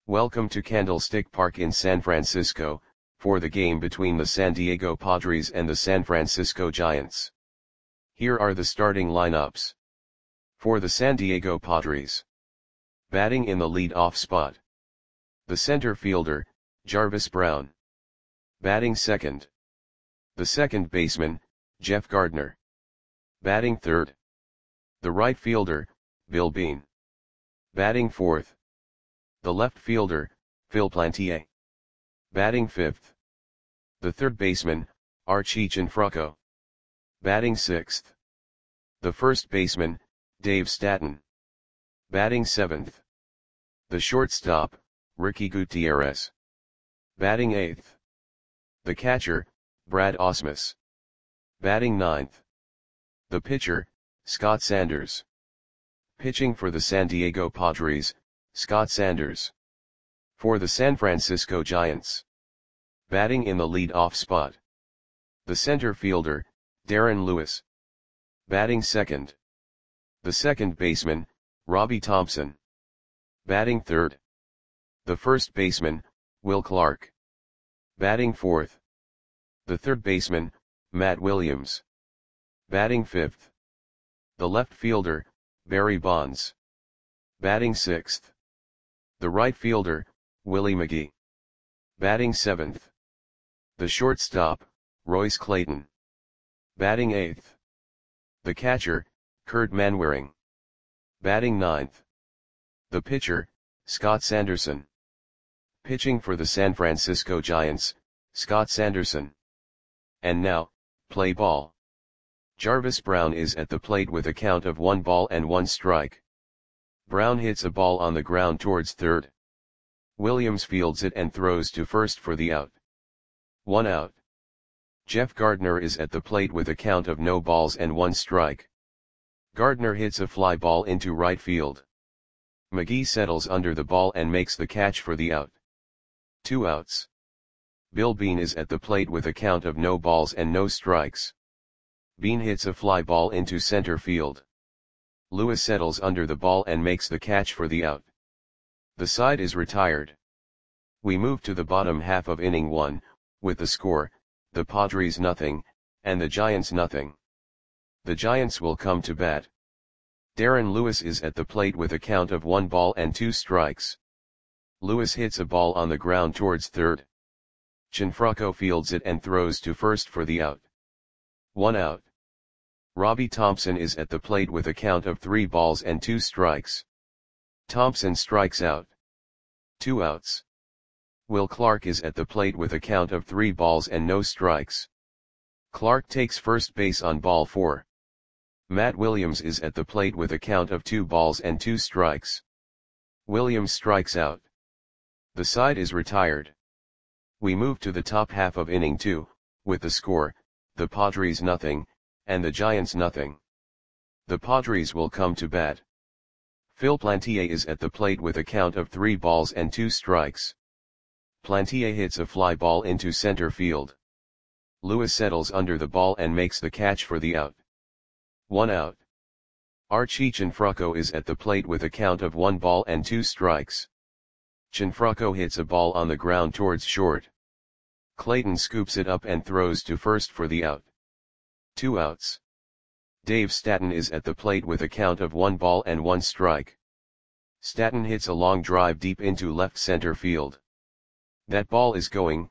Welcome to Candlestick Park in San Francisco, for the game between the San Diego Padres and the San Francisco Giants. Here are the starting lineups. For the San Diego Padres. Batting in the lead-off spot. The center fielder, Jarvis Brown. Batting second. The second baseman, Jeff Gardner. Batting third. The right fielder, Bill Beane. Batting fourth. The left fielder, Phil Plantier. Batting fifth. The third baseman, Archie Cianfrocco. Batting sixth. The first baseman, Dave Staton. Batting seventh. The shortstop, Ricky Gutierrez. Batting eighth. The catcher, Brad Ausmus. Batting ninth. The pitcher, Scott Sanders. Pitching for the San Diego Padres, Scott Sanders. For the San Francisco Giants. Batting in the lead-off spot. The center fielder, Darren Lewis. Batting second. The second baseman, Robbie Thompson. Batting third. The first baseman, Will Clark. Batting fourth. The third baseman, Matt Williams. Batting fifth. The left fielder, Barry Bonds. Batting sixth. The right fielder, Willie McGee. Batting seventh. The shortstop, Royce Clayton. Batting eighth. The catcher, Kurt Manwaring. Batting ninth. The pitcher, Scott Sanderson. Pitching for the San Francisco Giants, Scott Sanderson. And now, play ball. Jarvis Brown is at the plate with a count of 1 ball and 1 strike. Brown hits a ball on the ground towards third. Williams fields it and throws to first for the out. 1 out. Jeff Gardner is at the plate with a count of no balls and 1 strike. Gardner hits a fly ball into right field. McGee settles under the ball and makes the catch for the out. 2 outs. Bill Beane is at the plate with a count of no balls and no strikes. Beane hits a fly ball into center field. Lewis settles under the ball and makes the catch for the out. The side is retired. We move to the bottom half of inning 1, with the score, the Padres nothing, and the Giants nothing. The Giants will come to bat. Darren Lewis is at the plate with a count of 1 ball and 2 strikes. Lewis hits a ball on the ground towards third. Cianfrocco fields it and throws to first for the out. 1 out. Robbie Thompson is at the plate with a count of 3 balls and 2 strikes. Thompson strikes out. 2 outs. Will Clark is at the plate with a count of 3 balls and no strikes. Clark takes first base on ball 4. Matt Williams is at the plate with a count of 2 balls and 2 strikes. Williams strikes out. The side is retired. We move to the top half of inning 2, with the score, the Padres nothing, and the Giants nothing. The Padres will come to bat. Phil Plantier is at the plate with a count of 3 balls and 2 strikes. Plantier hits a fly ball into center field. Lewis settles under the ball and makes the catch for the out. 1 out. Archie Cianfrocco is at the plate with a count of 1 ball and 2 strikes. Cianfrocco hits a ball on the ground towards short. Clayton scoops it up and throws to first for the out. 2 outs. Dave Staton is at the plate with a count of 1 ball and 1 strike. Staton hits a long drive deep into left center field. That ball is gone.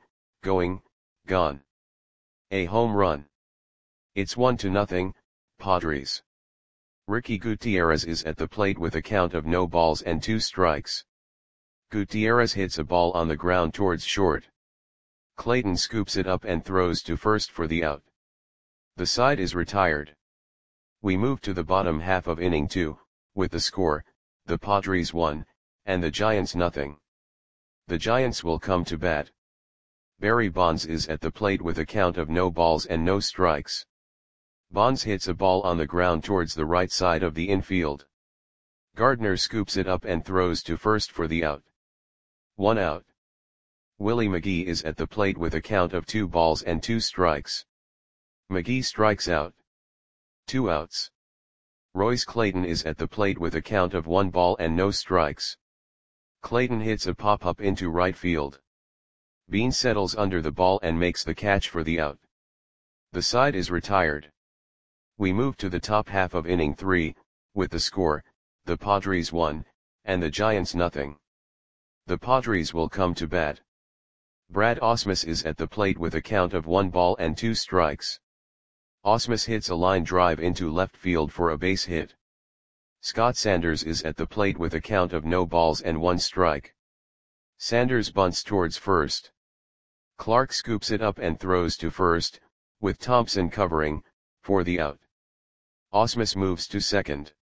A home run. It's 1-0, Padres. Ricky Gutierrez is at the plate with a count of no balls and 2 strikes. Gutierrez hits a ball on the ground towards short. Clayton scoops it up and throws to first for the out. The side is retired. We move to the bottom half of inning 2, with the score, the Padres 1, and the Giants nothing. The Giants will come to bat. Barry Bonds is at the plate with a count of no balls and no strikes. Bonds hits a ball on the ground towards the right side of the infield. Gardner scoops it up and throws to first for the out. 1 out. Willie McGee is at the plate with a count of 2 balls and 2 strikes. McGee strikes out. 2 outs. Royce Clayton is at the plate with a count of 1 ball and no strikes. Clayton hits a pop-up into right field. Bean settles under the ball and makes the catch for the out. The side is retired. We move to the top half of inning 3, with the score, the Padres 1, and the Giants nothing. The Padres will come to bat. Brad Ausmus is at the plate with a count of 1 ball and 2 strikes. Ausmus hits a line drive into left field for a base hit. Scott Sanders is at the plate with a count of no balls and 1 strike. Sanders bunts towards first. Clark scoops it up and throws to first, with Thompson covering, for the out. Ausmus moves to second.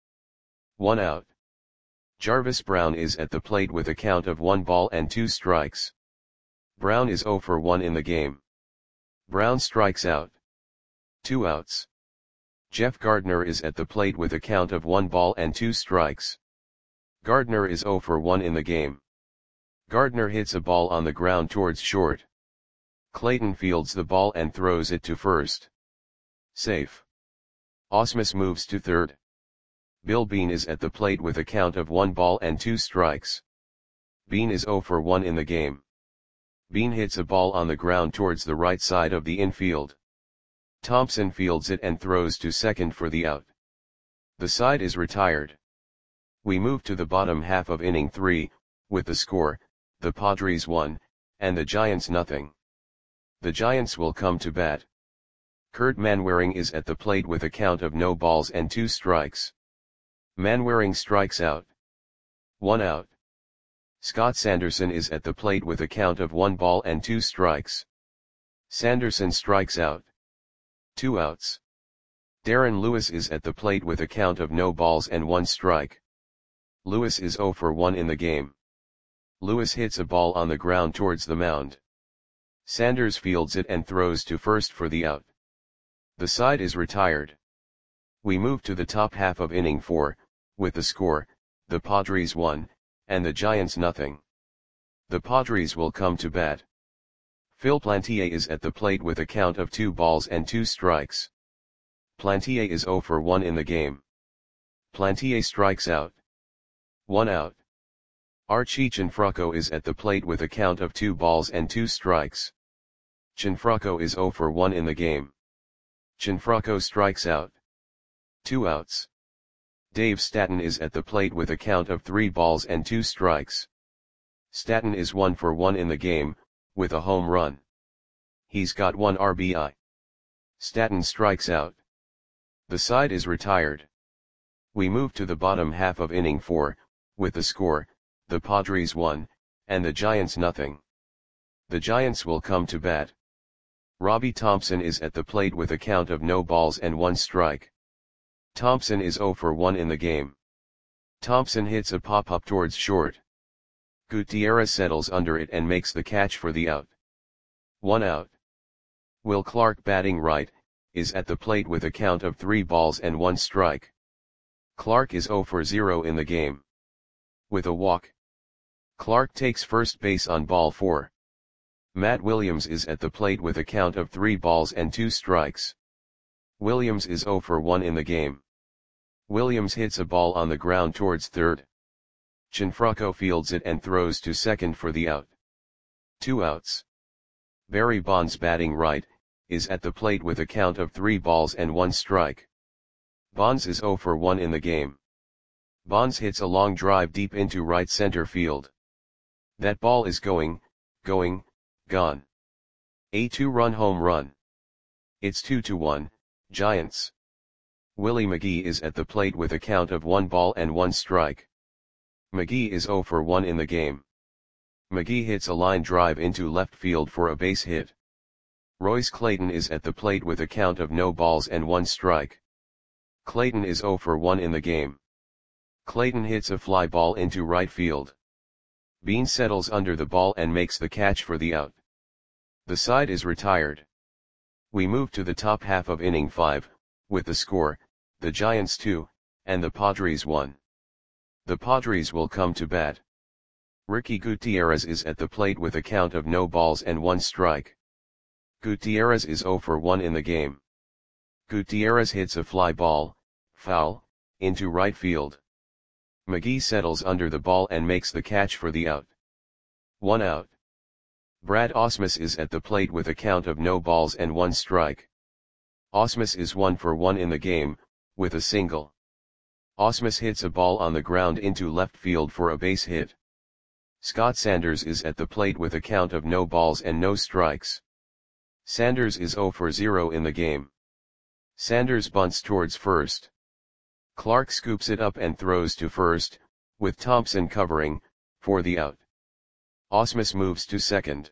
1 out. Jarvis Brown is at the plate with a count of 1 ball and 2 strikes. Brown is 0 for 1 in the game. Brown strikes out. 2 outs. Jeff Gardner is at the plate with a count of 1 ball and 2 strikes. Gardner is 0 for 1 in the game. Gardner hits a ball on the ground towards short. Clayton fields the ball and throws it to first. Safe. Ausmus moves to third. Bill Bean is at the plate with a count of 1 ball and 2 strikes. Bean is 0 for 1 in the game. Bean hits a ball on the ground towards the right side of the infield. Thompson fields it and throws to second for the out. The side is retired. We move to the bottom half of inning 3, with the score, the Padres 1, and the Giants nothing. The Giants will come to bat. Kurt Manwaring is at the plate with a count of no balls and 2 strikes. Manwaring strikes out. 1 out. Scott Sanderson is at the plate with a count of 1 ball and 2 strikes. Sanderson strikes out. 2 outs. Darren Lewis is at the plate with a count of no balls and 1 strike. Lewis is 0 for 1 in the game. Lewis hits a ball on the ground towards the mound. Sanders fields it and throws to first for the out. The side is retired. We move to the top half of inning 4, with the score, the Padres 1, and the Giants nothing. The Padres will come to bat. Phil Plantier is at the plate with a count of 2 balls and 2 strikes. Plantier is 0 for 1 in the game. Plantier strikes out. 1 out. Archie Cianfrocco is at the plate with a count of 2 balls and 2 strikes. Cianfrocco is 0 for 1 in the game. Cianfrocco strikes out. 2 outs. Dave Statton is at the plate with a count of 3 balls and 2 strikes. Statton is 1 for 1 in the game, with a home run. He's got 1 RBI. Statton strikes out. The side is retired. We move to the bottom half of inning 4, with the score, the Padres 1, and the Giants nothing. The Giants will come to bat. Robbie Thompson is at the plate with a count of no balls and 1 strike. Thompson is 0 for 1 in the game. Thompson hits a pop-up towards short. Gutierrez settles under it and makes the catch for the out. 1 out. Will Clark, batting right, is at the plate with a count of 3 balls and 1 strike. Clark is 0 for 0 in the game. With a walk. Clark takes first base on ball 4. Matt Williams is at the plate with a count of 3 balls and 2 strikes. Williams is 0 for 1 in the game. Williams hits a ball on the ground towards third. Cianfrocco fields it and throws to second for the out. 2 outs. Barry Bonds, batting right, is at the plate with a count of 3 balls and 1 strike. Bonds is 0 for 1 in the game. Bonds hits a long drive deep into right center field. That ball is gone. A 2-run home run. It's 2-1, Giants. Willie McGee is at the plate with a count of 1 ball and 1 strike. McGee is 0 for 1 in the game. McGee hits a line drive into left field for a base hit. Royce Clayton is at the plate with a count of no balls and 1 strike. Clayton is 0 for 1 in the game. Clayton hits a fly ball into right field. Bean settles under the ball and makes the catch for the out. The side is retired. We move to the top half of inning 5, with the score, the Giants 2, and the Padres 1. The Padres will come to bat. Ricky Gutierrez is at the plate with a count of no balls and 1 strike. Gutierrez is 0 for 1 in the game. Gutierrez hits a fly ball, foul, into right field. McGee settles under the ball and makes the catch for the out. 1 out. Brad Ausmus is at the plate with a count of no balls and 1 strike. Ausmus is 1 for 1 in the game, with a single. Ausmus hits a ball on the ground into left field for a base hit. Scott Sanders is at the plate with a count of no balls and no strikes. Sanders is 0 for 0 in the game. Sanders bunts towards first. Clark scoops it up and throws to first, with Thompson covering, for the out. Ausmus moves to second.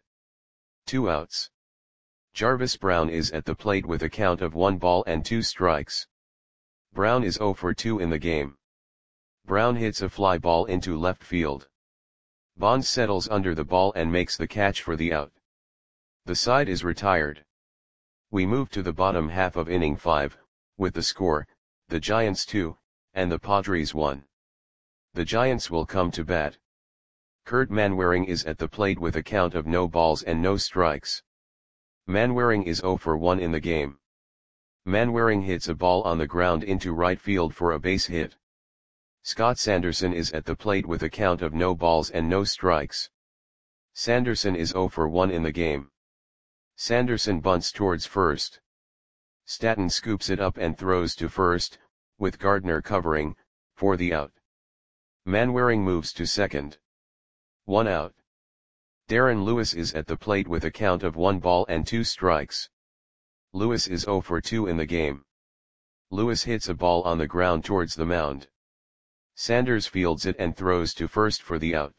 2 outs. Jarvis Brown is at the plate with a count of 1 ball and 2 strikes. Brown is 0 for 2 in the game. Brown hits a fly ball into left field. Bonds settles under the ball and makes the catch for the out. The side is retired. We move to the bottom half of inning 5, with the score, the Giants 2, and the Padres 1. The Giants will come to bat. Kurt Manwaring is at the plate with a count of no balls and no strikes. Manwaring is 0 for 1 in the game. Manwaring hits a ball on the ground into right field for a base hit. Scott Sanderson is at the plate with a count of no balls and no strikes. Sanderson is 0 for 1 in the game. Sanderson bunts towards first. Stanton scoops it up and throws to first, with Gardner covering, for the out. Manwaring moves to second. 1 out. Darren Lewis is at the plate with a count of 1 ball and 2 strikes. Lewis is 0 for 2 in the game. Lewis hits a ball on the ground towards the mound. Sanders fields it and throws to first for the out.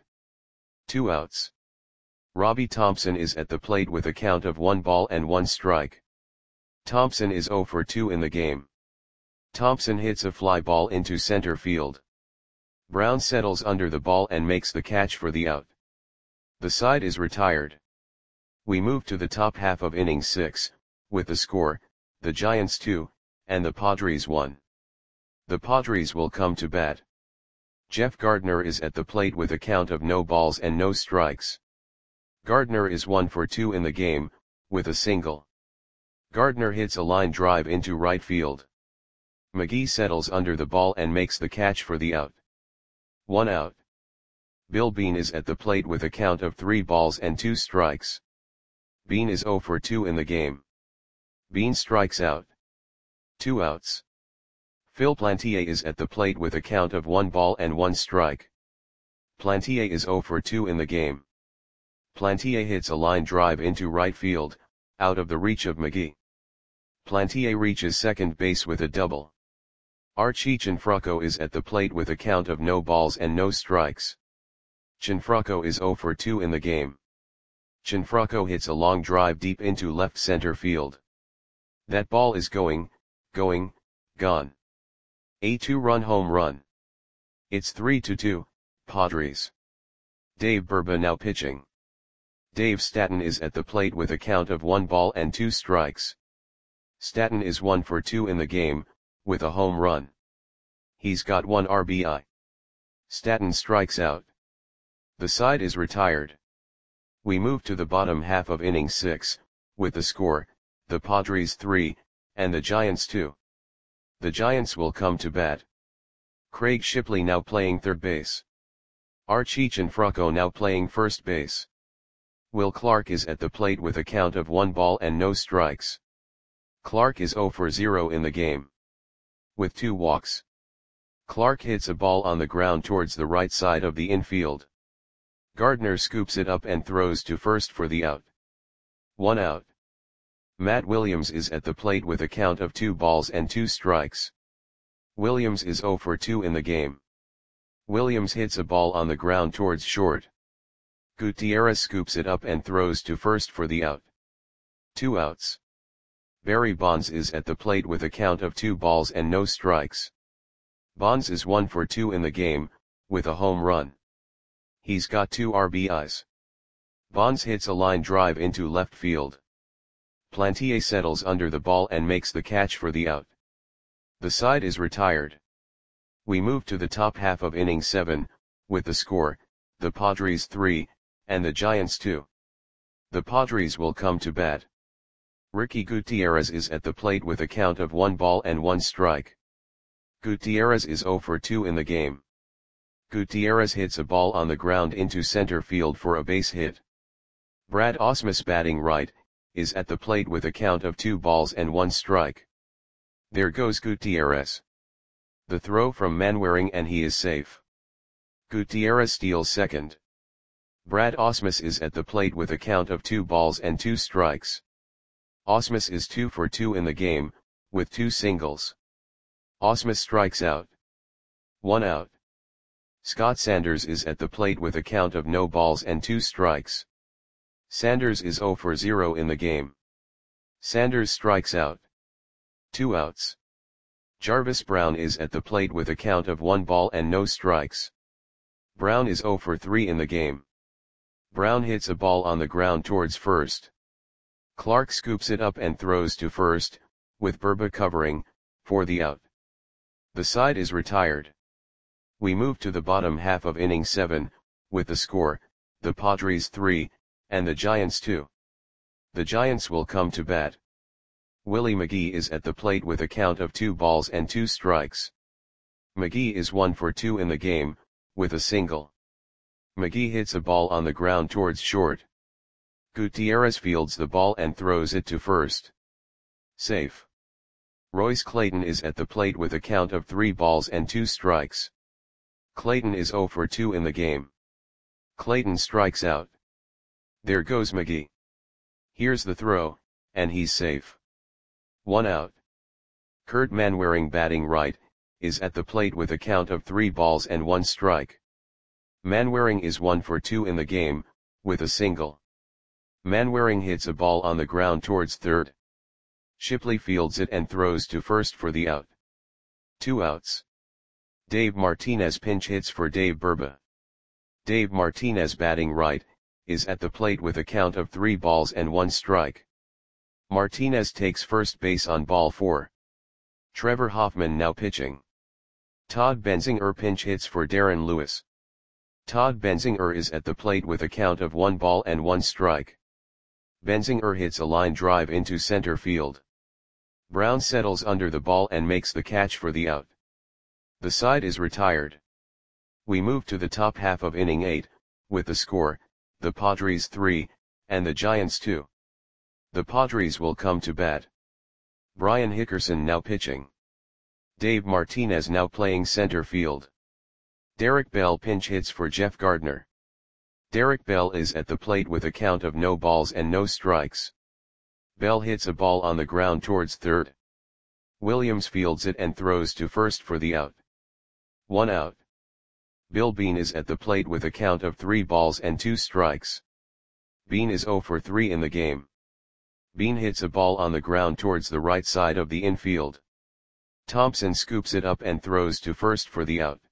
2 outs. Robbie Thompson is at the plate with a count of 1 ball and 1 strike. Thompson is 0 for 2 in the game. Thompson hits a fly ball into center field. Brown settles under the ball and makes the catch for the out. The side is retired. We move to the top half of inning 6, with the score, the Giants 2, and the Padres 1. The Padres will come to bat. Jeff Gardner is at the plate with a count of no balls and no strikes. Gardner is 1 for 2 in the game, with a single. Gardner hits a line drive into right field. McGee settles under the ball and makes the catch for the out. 1 out. Bill Bean is at the plate with a count of 3 balls and 2 strikes. Bean is 0 for 2 in the game. Bean strikes out. 2 outs. Phil Plantier is at the plate with a count of 1 ball and 1 strike. Plantier is 0 for 2 in the game. Plantier hits a line drive into right field, out of the reach of McGee. Plantier reaches second base with a double. Archie Cianfrocco is at the plate with a count of no balls and no strikes. Cianfrocco is 0 for 2 in the game. Cianfrocco hits a long drive deep into left center field. That ball is gone. A 2-run home run. It's 3-2, Padres. Dave Burba now pitching. Dave Stanton is at the plate with a count of 1 ball and 2 strikes. Stanton is 1 for 2 in the game, with a home run. He's got 1 RBI. Stanton strikes out. The side is retired. We move to the bottom half of inning 6, with the score, the Padres 3, and the Giants 2. The Giants will come to bat. Craig Shipley now playing third base. Archie Cianfrocco now playing first base. Will Clark is at the plate with a count of 1 ball and no strikes. Clark is 0 for 0 in the game. With 2 walks. Clark hits a ball on the ground towards the right side of the infield. Gardner scoops it up and throws to first for the out. 1 out. Matt Williams is at the plate with a count of 2 balls and 2 strikes. Williams is 0 for 2 in the game. Williams hits a ball on the ground towards short. Gutierrez scoops it up and throws to first for the out. 2 outs. Barry Bonds is at the plate with a count of 2 balls and no strikes. Bonds is 1 for 2 in the game, with a home run. He's got 2 RBIs. Bonds hits a line drive into left field. Plantier settles under the ball and makes the catch for the out. The side is retired. We move to the top half of inning 7, with the score, the Padres 3, and the Giants 2. The Padres will come to bat. Ricky Gutierrez is at the plate with a count of 1 ball and 1 strike. Gutierrez is 0 for 2 in the game. Gutierrez hits a ball on the ground into center field for a base hit. Brad Ausmus batting right, is at the plate with a count of 2 balls and 1 strike. There goes Gutierrez. The throw from Manwaring and he is safe. Gutierrez steals second. Brad Ausmus is at the plate with a count of 2 balls and 2 strikes. Ausmus is 2 for 2 in the game, with 2 singles. Ausmus strikes out. 1 out. Scott Sanders is at the plate with a count of no balls and 2 strikes. Sanders is 0 for 0 in the game. Sanders strikes out. 2 outs. Jarvis Brown is at the plate with a count of 1 ball and no strikes. Brown is 0 for 3 in the game. Brown hits a ball on the ground towards first. Clark scoops it up and throws to first, with Burba covering, for the out. The side is retired. We move to the bottom half of inning 7, with the score, the Padres 3, and the Giants 2. The Giants will come to bat. Willie McGee is at the plate with a count of 2 balls and 2 strikes. McGee is 1 for 2 in the game, with a single. McGee hits a ball on the ground towards short. Gutierrez fields the ball and throws it to first. Safe. Royce Clayton is at the plate with a count of 3 balls and 2 strikes. Clayton is 0 for 2 in the game. Clayton strikes out. There goes McGee. Here's the throw, and he's safe. 1 out. Kurt Manwaring batting right, is at the plate with a count of 3 balls and 1 strike. Manwaring is 1 for 2 in the game, with a single. Manwaring hits a ball on the ground towards third. Shipley fields it and throws to first for the out. 2 outs. Dave Martinez pinch hits for Dave Burba. Dave Martinez batting right, is at the plate with a count of 3 balls and 1 strike. Martinez takes first base on ball 4. Trevor Hoffman now pitching. Todd Benzinger pinch hits for Darren Lewis. Todd Benzinger is at the plate with a count of 1 ball and 1 strike. Benzinger hits a line drive into center field. Brown settles under the ball and makes the catch for the out. The side is retired. We move to the top half of inning 8, with the score, the Padres 3, and the Giants 2. The Padres will come to bat. Brian Hickerson now pitching. Dave Martinez now playing center field. Derek Bell pinch hits for Jeff Gardner. Derek Bell is at the plate with a count of no balls and no strikes. Bell hits a ball on the ground towards third. Williams fields it and throws to first for the out. 1 out. Bill Bean is at the plate with a count of 3 balls and 2 strikes. Bean is 0 for 3 in the game. Bean hits a ball on the ground towards the right side of the infield. Thompson scoops it up and throws to first for the out.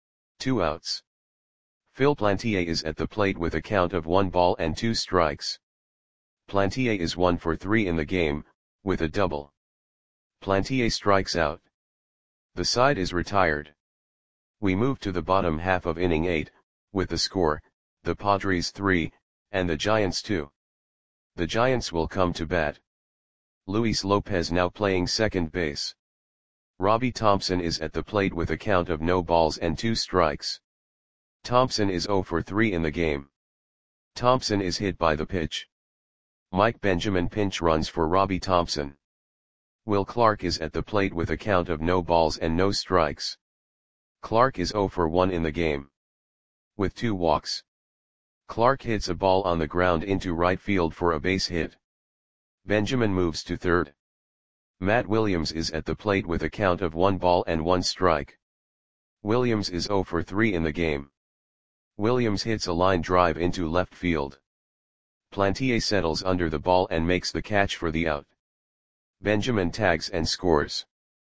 2 outs. Phil Plantier is at the plate with a count of 1 ball and 2 strikes. Plantier is 1 for 3 in the game, with a double. Plantier strikes out. The side is retired. We move to the bottom half of inning 8, with the score, the Padres 3, and the Giants 2. The Giants will come to bat. Luis Lopez now playing second base. Robbie Thompson is at the plate with a count of no balls and 2 strikes. Thompson is 0 for 3 in the game. Thompson is hit by the pitch. Mike Benjamin pinch runs for Robbie Thompson. Will Clark is at the plate with a count of no balls and no strikes. Clark is 0 for 1 in the game. With 2 walks. Clark hits a ball on the ground into right field for a base hit. Benjamin moves to third. Matt Williams is at the plate with a count of 1 ball and 1 strike. Williams is 0 for 3 in the game. Williams hits a line drive into left field. Plantier settles under the ball and makes the catch for the out. Benjamin tags and scores.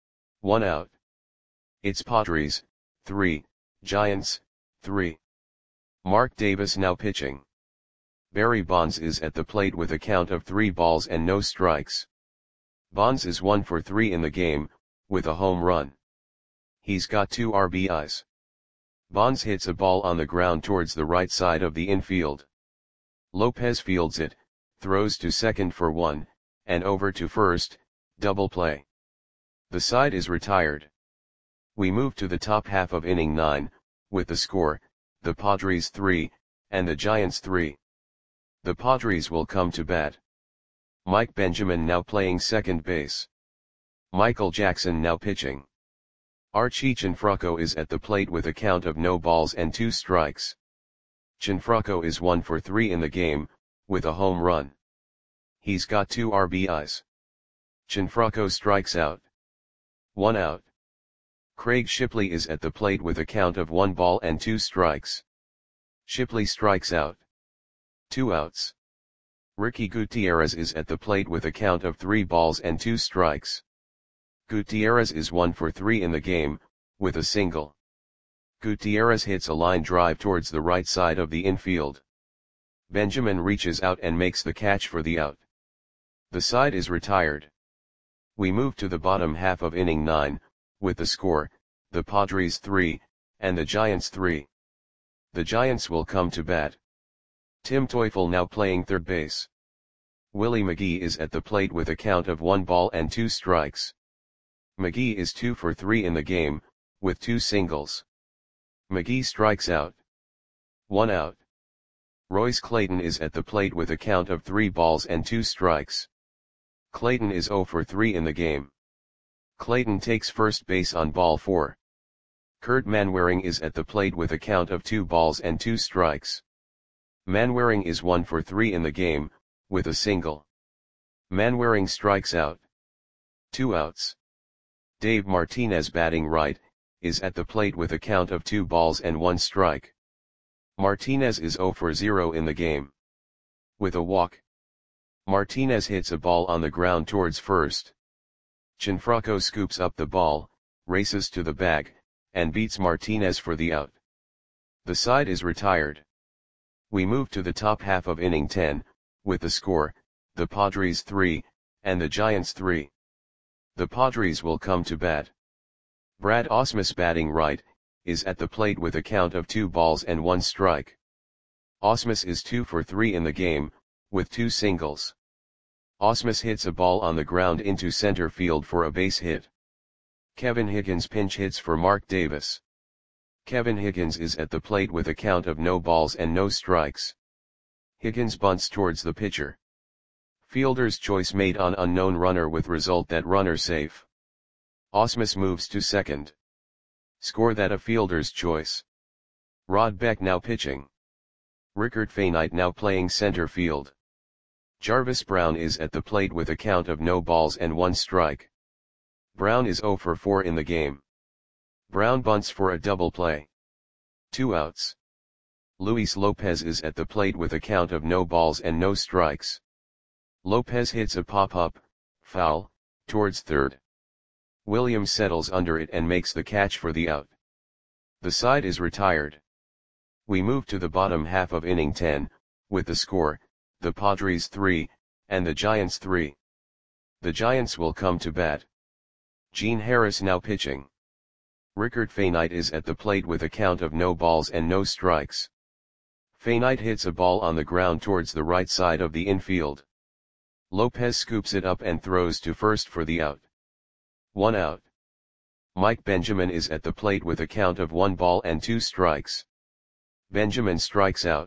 1 out. It's Padres 3, Giants 3. Mark Davis now pitching. Barry Bonds is at the plate with a count of 3 balls and no strikes. Bonds is 1 for 3 in the game, with a home run. He's got 2 RBIs. Bonds hits a ball on the ground towards the right side of the infield. Lopez fields it, throws to second for 1, and over to first, double play. The side is retired. We move to the top half of inning 9, with the score, the Padres 3, and the Giants 3. The Padres will come to bat. Mike Benjamin now playing second base. Michael Jackson now pitching. Archie Cianfrocco is at the plate with a count of no balls and 2 strikes. Cianfrocco is 1 for 3 in the game, with a home run. He's got 2 RBIs. Cianfrocco strikes out. 1 out. Craig Shipley is at the plate with a count of 1 ball and 2 strikes. Shipley strikes out. 2 outs. Ricky Gutierrez is at the plate with a count of 3 balls and 2 strikes. Gutierrez is 1 for 3 in the game, with a single. Gutierrez hits a line drive towards the right side of the infield. Benjamin reaches out and makes the catch for the out. The side is retired. We move to the bottom half of inning 9, with the score, the Padres 3, and the Giants 3. The Giants will come to bat. Tim Teufel now playing third base. Willie McGee is at the plate with a count of 1 ball and 2 strikes. McGee is 2 for 3 in the game, with 2 singles. McGee strikes out. 1 out. Royce Clayton is at the plate with a count of 3 balls and 2 strikes. Clayton is 0 for 3 in the game. Clayton takes first base on ball 4. Kurt Manwaring is at the plate with a count of 2 balls and 2 strikes. Manwaring is 1 for 3 in the game, with a single. Manwaring strikes out. 2 outs. Dave Martinez batting right, is at the plate with a count of 2 balls and 1 strike. Martinez is 0 for 0 in the game. With a walk. Martinez hits a ball on the ground towards first. Cianfrocco scoops up the ball, races to the bag, and beats Martinez for the out. The side is retired. We move to the top half of inning 10, with the score, the Padres 3, and the Giants 3. The Padres will come to bat. Brad Ausmus batting right, is at the plate with a count of 2 balls and 1 strike. Ausmus is 2 for 3 in the game, with 2 singles. Ausmus hits a ball on the ground into center field for a base hit. Kevin Higgins pinch hits for Mark Davis. Kevin Higgins is at the plate with a count of no balls and no strikes. Higgins bunts towards the pitcher. Fielder's choice made on unknown runner with result that runner safe. Ausmus moves to second. Score that a fielder's choice. Rod Beck now pitching. Rickert Faynight now playing center field. Jarvis Brown is at the plate with a count of no balls and 1 strike. Brown is 0 for 4 in the game. Brown bunts for a double play. 2 outs. Luis Lopez is at the plate with a count of no balls and no strikes. Lopez hits a pop-up, foul, towards third. Williams settles under it and makes the catch for the out. The side is retired. We move to the bottom half of inning 10, with the score, the Padres 3, and the Giants 3. The Giants will come to bat. Gene Harris now pitching. Rickert Faynight is at the plate with a count of no balls and no strikes. Faynight hits a ball on the ground towards the right side of the infield. Lopez scoops it up and throws to first for the out. 1 out. Mike Benjamin is at the plate with a count of 1 ball and 2 strikes. Benjamin strikes out.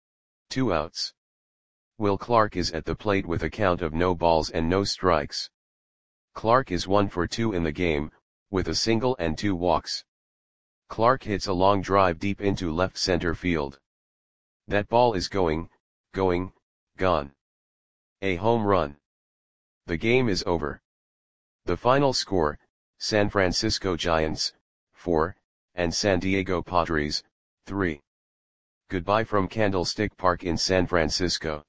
2 outs. Will Clark is at the plate with a count of no balls and no strikes. Clark is 1 for 2 in the game, with a single and 2 walks. Clark hits a long drive deep into left center field. That ball is gone. A home run. The game is over. The final score, San Francisco Giants, 4, and San Diego Padres, 3. Goodbye from Candlestick Park in San Francisco.